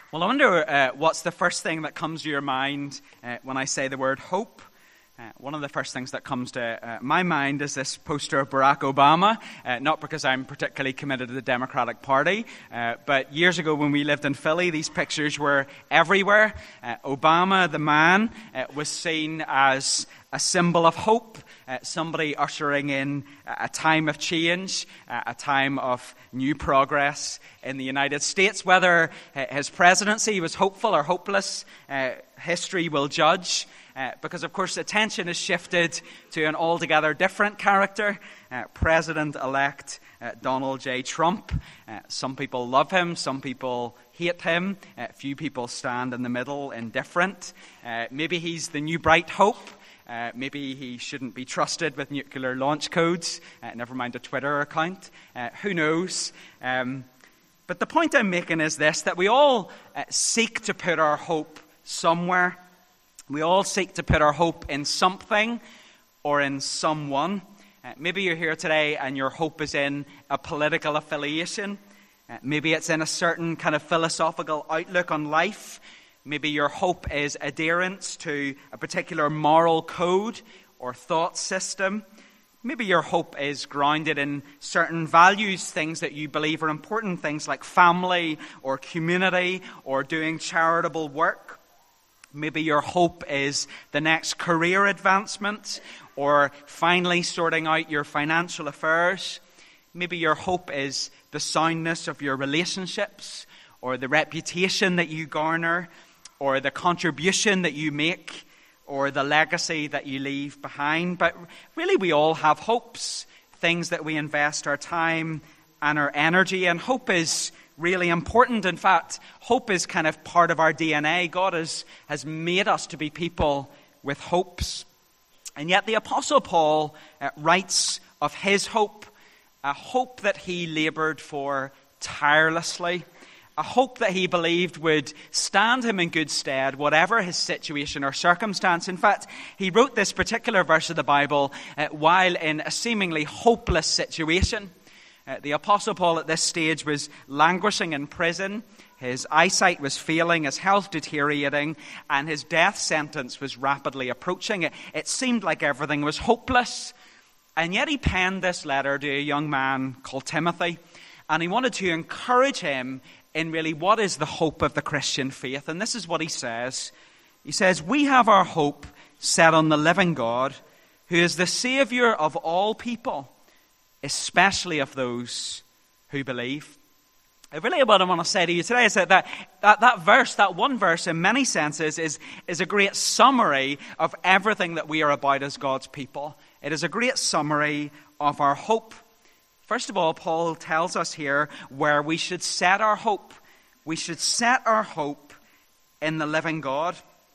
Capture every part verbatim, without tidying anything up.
Well, I wonder uh, what's the first thing that comes to your mind uh, when I say the word hope. Uh, one of the first things that comes to uh, my mind is this poster of Barack Obama, uh, not because I'm particularly committed to the Democratic Party, uh, but years ago when we lived in Philly, these pictures were everywhere. Uh, Obama, the man, uh, was seen as a symbol of hope, uh, somebody ushering in a time of change, uh, a time of new progress in the United States. Whether uh, his presidency was hopeful or hopeless, uh, history will judge. Uh, because, of course, attention has shifted to an altogether different character, uh, President-elect uh, Donald J. Trump. Uh, some people love him, some people hate him, uh, few people stand in the middle, indifferent. Uh, maybe he's the new bright hope. Uh, maybe he shouldn't be trusted with nuclear launch codes, uh, never mind a Twitter account. Uh, who knows? Um, but the point I'm making is this, that we all uh, seek to put our hope somewhere. We all seek to put our hope in something or in someone. Uh, maybe you're here today and your hope is in a political affiliation. Uh, maybe it's in a certain kind of philosophical outlook on life. Maybe your hope is adherence to a particular moral code or thought system. Maybe your hope is grounded in certain values, things that you believe are important, things like family or community or doing charitable work. Maybe your hope is the next career advancement or finally sorting out your financial affairs. Maybe your hope is the soundness of your relationships or the reputation that you garner or the contribution that you make or the legacy that you leave behind. But really we all have hopes, things that we invest our time and our energy in. Hope is really important. In fact, hope is kind of part of our D N A. God has, has made us to be people with hopes. And yet the Apostle Paul uh, writes of his hope, a hope that he labored for tirelessly, a hope that he believed would stand him in good stead, whatever his situation or circumstance. In fact, he wrote this particular verse of the Bible uh, while in a seemingly hopeless situation. Uh, the Apostle Paul at this stage was languishing in prison. His eyesight was failing, his health deteriorating, and his death sentence was rapidly approaching. It, it seemed like everything was hopeless. And yet he penned this letter to a young man called Timothy, and he wanted to encourage him in really what is the hope of the Christian faith. And this is what he says. He says, "We have our hope set on the living God, who is the Savior of all people, especially of those who believe." I really what I want to say to you today is that that, that that verse, that one verse in many senses is, is a great summary of everything that we are about as God's people. It is a great summary of our hope. First of all, Paul tells us here where we should set our hope. We should set our hope in the living God.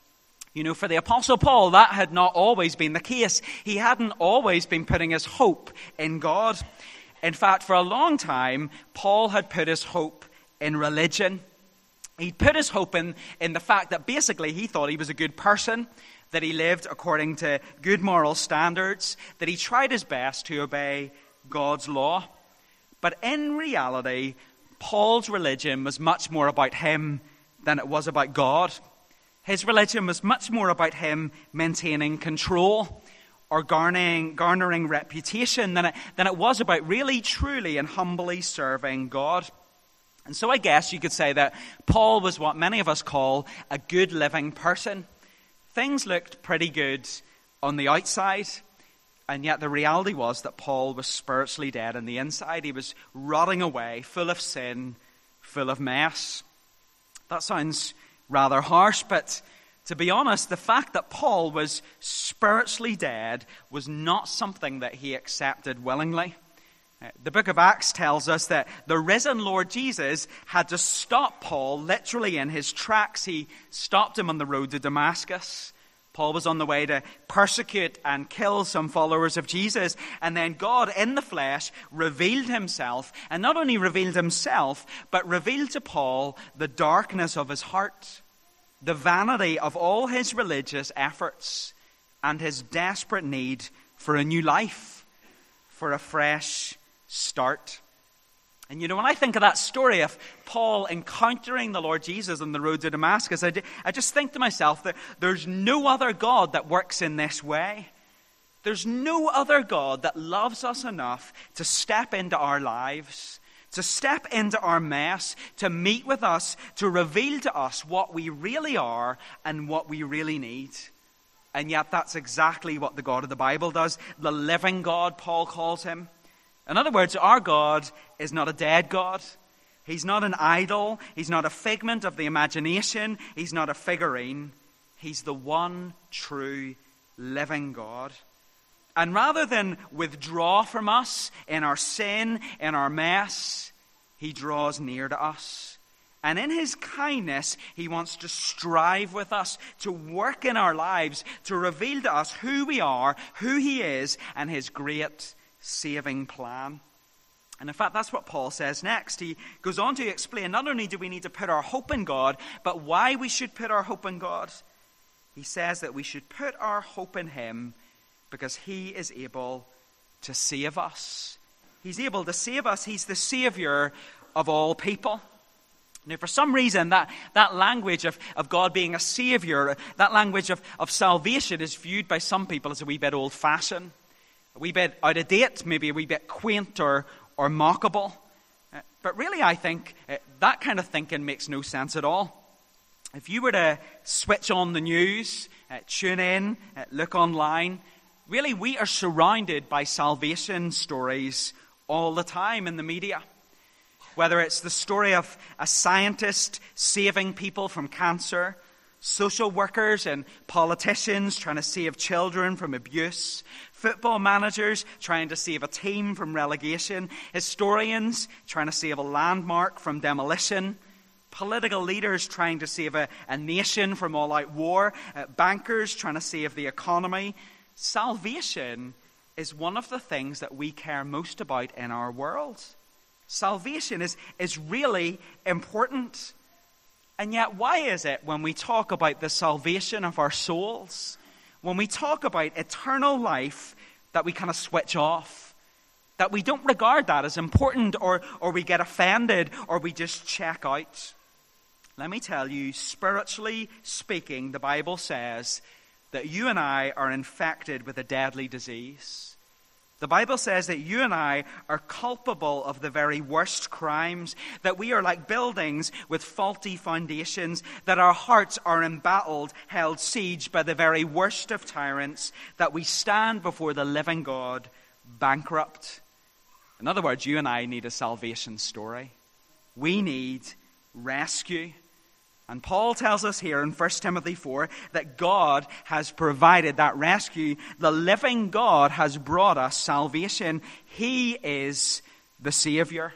You know, for the Apostle Paul, that had not always been the case. He hadn't always been putting his hope in God. In fact, for a long time, Paul had put his hope in religion. He put his hope in, in the fact that basically he thought he was a good person, that he lived according to good moral standards, that he tried his best to obey God's law. But in reality, Paul's religion was much more about him than it was about God. His religion was much more about him maintaining control or garnering, garnering reputation than it, than it was about really, truly, and humbly serving God. And so I guess you could say that Paul was what many of us call a good living person. Things looked pretty good on the outside, and yet the reality was that Paul was spiritually dead on the inside. He was rotting away, full of sin, full of mess. That sounds rather harsh, but to be honest, the fact that Paul was spiritually dead was not something that he accepted willingly. The book of Acts tells us that the risen Lord Jesus had to stop Paul literally in his tracks. He stopped him on the road to Damascus. Paul was on the way to persecute and kill some followers of Jesus. And then God in the flesh revealed himself. And not only revealed himself, but revealed to Paul the darkness of his heart, the vanity of all his religious efforts, and his desperate need for a new life, for a fresh start. And you know, when I think of that story of Paul encountering the Lord Jesus on the road to Damascus, I, d- I just think to myself that there's no other God that works in this way. There's no other God that loves us enough to step into our lives, to step into our mess, to meet with us, to reveal to us what we really are and what we really need. And yet that's exactly what the God of the Bible does. The living God, Paul calls him. In other words, our God is not a dead God. He's not an idol. He's not a figment of the imagination. He's not a figurine. He's the one true living God. And rather than withdraw from us in our sin, in our mess, he draws near to us. And in his kindness, he wants to strive with us, to work in our lives, to reveal to us who we are, who he is, and his great saving plan. And in fact, that's what Paul says next. He goes on to explain not only do we need to put our hope in God, but why we should put our hope in God. He says that we should put our hope in him because he is able to save us. He's able to save us. He's the Savior of all people. Now, for some reason, that, that language of, of God being a Savior, that language of, of salvation is viewed by some people as a wee bit old-fashioned, a wee bit out of date, maybe a wee bit quaint or, or mockable. Uh, but really, I think uh, that kind of thinking makes no sense at all. If you were to switch on the news, uh, tune in, uh, look online, really we are surrounded by salvation stories all the time in the media. Whether it's the story of a scientist saving people from cancer, social workers and politicians trying to save children from abuse, football managers trying to save a team from relegation, historians trying to save a landmark from demolition, political leaders trying to save a, a nation from all-out war, uh, bankers trying to save the economy. Salvation is one of the things that we care most about in our world. Salvation is, is really important. And yet, why is it when we talk about the salvation of our souls, when we talk about eternal life, that we kind of switch off? That we don't regard that as important, or, or we get offended, or we just check out? Let me tell you, spiritually speaking, the Bible says that you and I are infected with a deadly disease. The Bible says that you and I are culpable of the very worst crimes, that we are like buildings with faulty foundations, that our hearts are embattled, held siege by the very worst of tyrants, that we stand before the living God bankrupt. In other words, you and I need a salvation story. We need rescue. And Paul tells us here in First Timothy four that God has provided that rescue. The living God has brought us salvation. He is the Savior.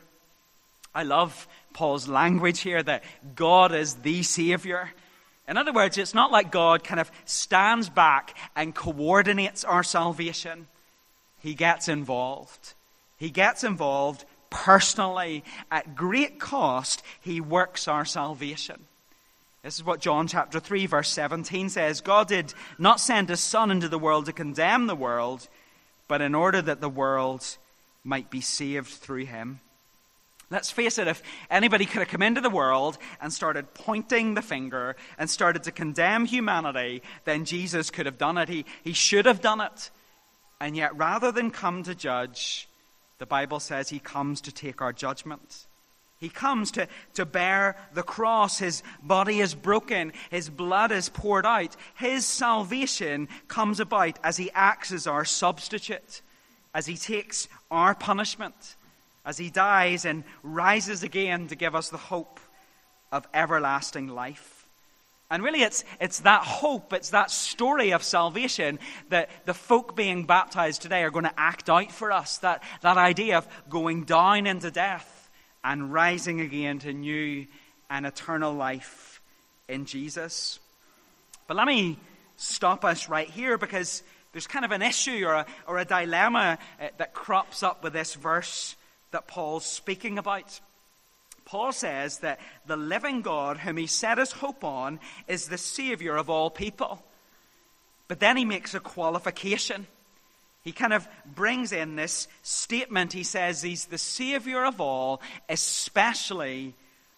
I love Paul's language here that God is the Savior. In other words, it's not like God kind of stands back and coordinates our salvation. He gets involved. He gets involved personally. At great cost, he works our salvation. This is what John chapter three verse seventeen says. God did not send his Son into the world to condemn the world, but in order that the world might be saved through him. Let's face it, if anybody could have come into the world and started pointing the finger and started to condemn humanity, then Jesus could have done it. He, he should have done it. And yet rather than come to judge, the Bible says he comes to take our judgment. He comes to, to bear the cross. His body is broken. His blood is poured out. His salvation comes about as he acts as our substitute, as he takes our punishment, as he dies and rises again to give us the hope of everlasting life. And really it's, it's that hope, it's that story of salvation that the folk being baptized today are going to act out for us. That, that idea of going down into death and rising again to new and eternal life in Jesus. But let me stop us right here, because there's kind of an issue or a, or a dilemma uh, that crops up with this verse that Paul's speaking about. Paul says that the living God whom he set his hope on is the Savior of all people. But then he makes a qualification. He kind of brings in this statement. He says he's the Savior of all, especially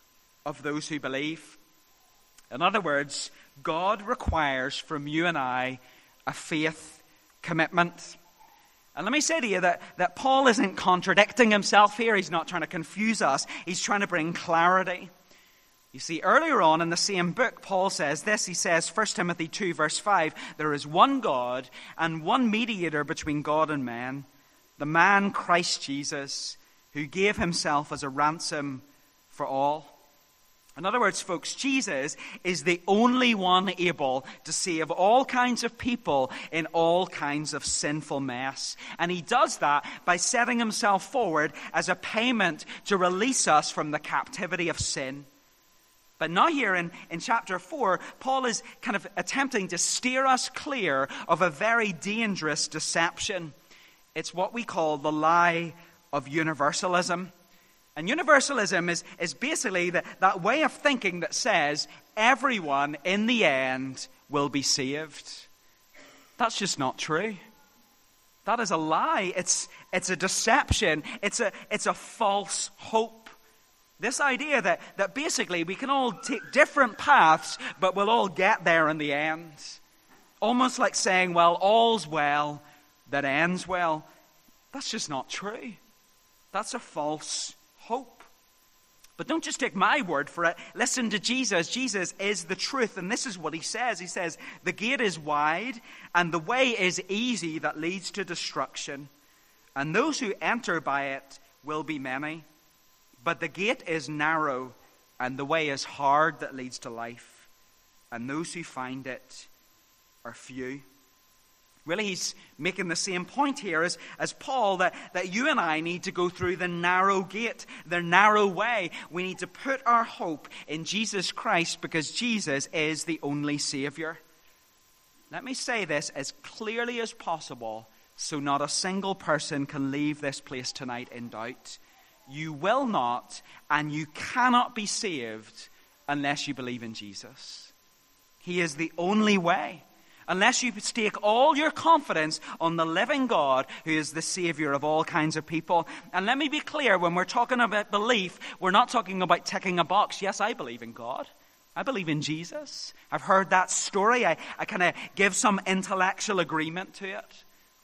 of those who believe. In other words, God requires from you and I a faith commitment. And let me say to you that, that Paul isn't contradicting himself here. He's not trying to confuse us. He's trying to bring clarity. You see, earlier on in the same book, Paul says this. He says, First Timothy two, verse five, there is one God and one mediator between God and man, the man Christ Jesus, who gave himself as a ransom for all. In other words, folks, Jesus is the only one able to save all kinds of people in all kinds of sinful mess. And he does that by setting himself forward as a payment to release us from the captivity of sin. But now here in, in chapter four, Paul is kind of attempting to steer us clear of a very dangerous deception. It's what we call the lie of universalism. And universalism is, is basically the, that way of thinking that says everyone in the end will be saved. That's just not true. That is a lie. It's, it's a deception. It's a, it's a false hope. This idea that, that basically we can all take different paths, but we'll all get there in the end. Almost like saying, well, all's well that ends well. That's just not true. That's a false hope. But don't just take my word for it. Listen to Jesus. Jesus is the truth, and this is what he says. He says, the gate is wide, and the way is easy that leads to destruction, and those who enter by it will be many. But the gate is narrow, and the way is hard that leads to life, and those who find it are few. Really, he's making the same point here as, as Paul, that, that you and I need to go through the narrow gate, the narrow way. We need to put our hope in Jesus Christ because Jesus is the only Savior. Let me say this as clearly as possible so not a single person can leave this place tonight in doubt. You will not and you cannot be saved unless you believe in Jesus. He is the only way. Unless you stake all your confidence on the living God who is the Savior of all kinds of people. And let me be clear, when we're talking about belief, we're not talking about ticking a box. Yes, I believe in God. I believe in Jesus. I've heard that story. I, I kind of give some intellectual agreement to it.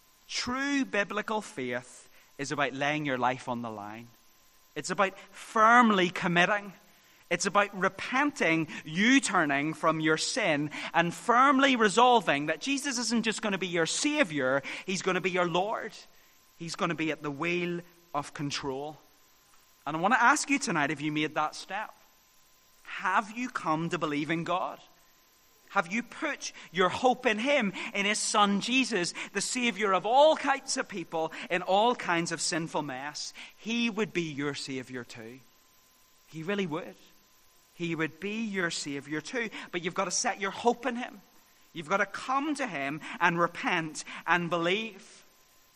True biblical faith is about laying your life on the line. It's about firmly committing. It's about repenting, U-turning from your sin, and firmly resolving that Jesus isn't just going to be your Savior, He's going to be your Lord. He's going to be at the wheel of control. And I want to ask you tonight, have you made that step? Have you come to believe in God? Have you put your hope in Him, in His Son Jesus, the Savior of all kinds of people in all kinds of sinful mess? He would be your Savior too. He really would. He would be your Savior too. But you've got to set your hope in Him. You've got to come to Him and repent and believe.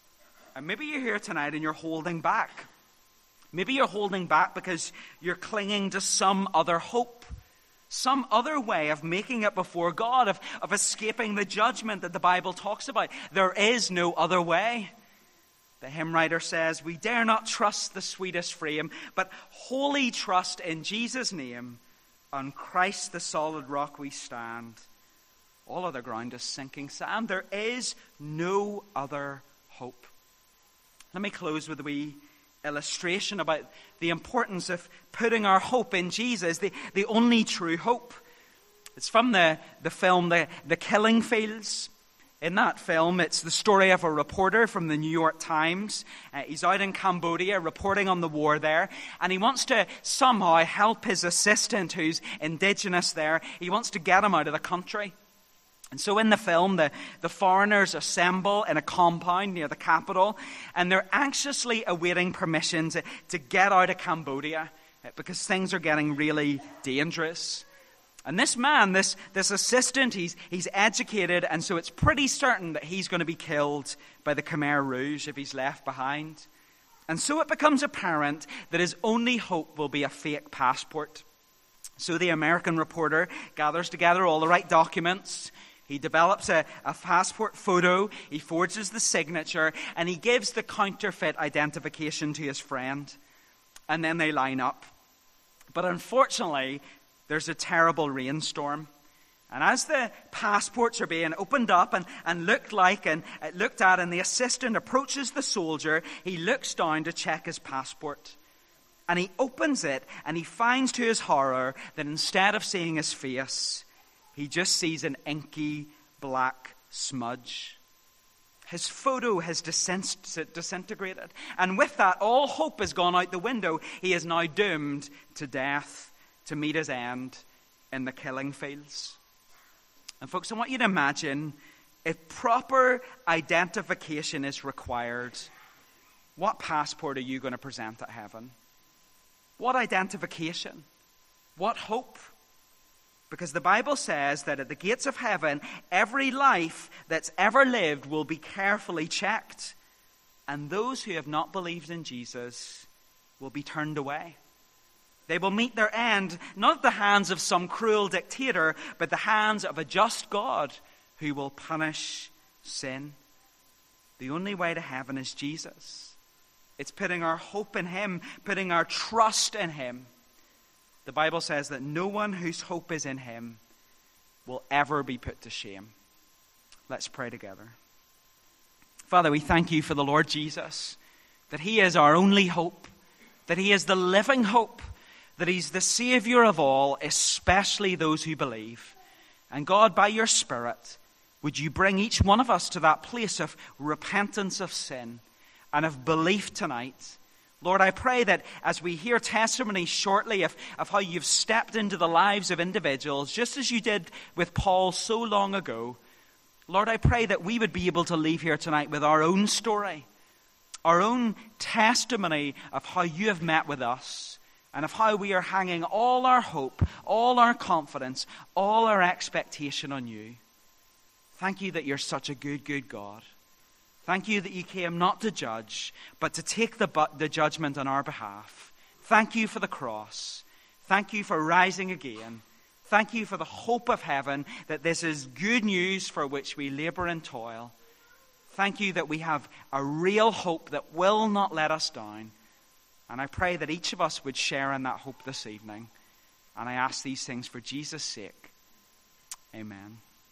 And maybe you're here tonight and you're holding back. Maybe you're holding back because you're clinging to some other hope. Some other way of making it before God, of, of escaping the judgment that the Bible talks about. There is no other way. The hymn writer says, we dare not trust the sweetest frame, but wholly trust in Jesus' name. On Christ the solid rock we stand. All other ground is sinking sand. There is no other hope. Let me close with a wee illustration about the importance of putting our hope in Jesus, the, the only true hope. It's from the, the film the, the Killing Fields. In that film, it's the story of a reporter from the New York Times. Uh, he's out in Cambodia reporting on the war there, and he wants to somehow help his assistant who's indigenous there. He wants to get him out of the country. And so in the film, the, the foreigners assemble in a compound near the capital, and they're anxiously awaiting permission to, to get out of Cambodia uh, because things are getting really dangerous. And this man, this, this assistant, he's, he's educated, and so it's pretty certain that he's going to be killed by the Khmer Rouge if he's left behind. And so it becomes apparent that his only hope will be a fake passport. So the American reporter gathers together all the right documents. He develops a, a passport photo, he forges the signature, and he gives the counterfeit identification to his friend. And then they line up. But unfortunately, there's a terrible rainstorm. And as the passports are being opened up and, and looked like and uh, looked at, and the assistant approaches the soldier, he looks down to check his passport. And he opens it, and he finds to his horror that instead of seeing his face, he just sees an inky black smudge. His photo has disintegrated. And with that, all hope has gone out the window. He is now doomed to death, to meet his end in the killing fields. And folks, I want you to imagine, if proper identification is required, what passport are you going to present at heaven? What identification? What hope? Because the Bible says that at the gates of heaven, every life that's ever lived will be carefully checked. And those who have not believed in Jesus will be turned away. They will meet their end, not at the hands of some cruel dictator, but the hands of a just God who will punish sin. The only way to heaven is Jesus. It's putting our hope in him, putting our trust in him. The Bible says that no one whose hope is in him will ever be put to shame. Let's pray together. Father, we thank you for the Lord Jesus, that he is our only hope, that he is the living hope, that he's the Savior of all, especially those who believe. And God, by your Spirit, would you bring each one of us to that place of repentance of sin and of belief tonight. Lord, I pray that as we hear testimonies shortly of, of how you've stepped into the lives of individuals, just as you did with Paul so long ago, Lord, I pray that we would be able to leave here tonight with our own story, our own testimony of how you have met with us, and of how we are hanging all our hope, all our confidence, all our expectation on you. Thank you that you're such a good, good God. Thank you that you came not to judge, but to take the, the judgment on our behalf. Thank you for the cross. Thank you for rising again. Thank you for the hope of heaven, that this is good news for which we labor and toil. Thank you that we have a real hope that will not let us down. And I pray that each of us would share in that hope this evening. And I ask these things for Jesus' sake. Amen.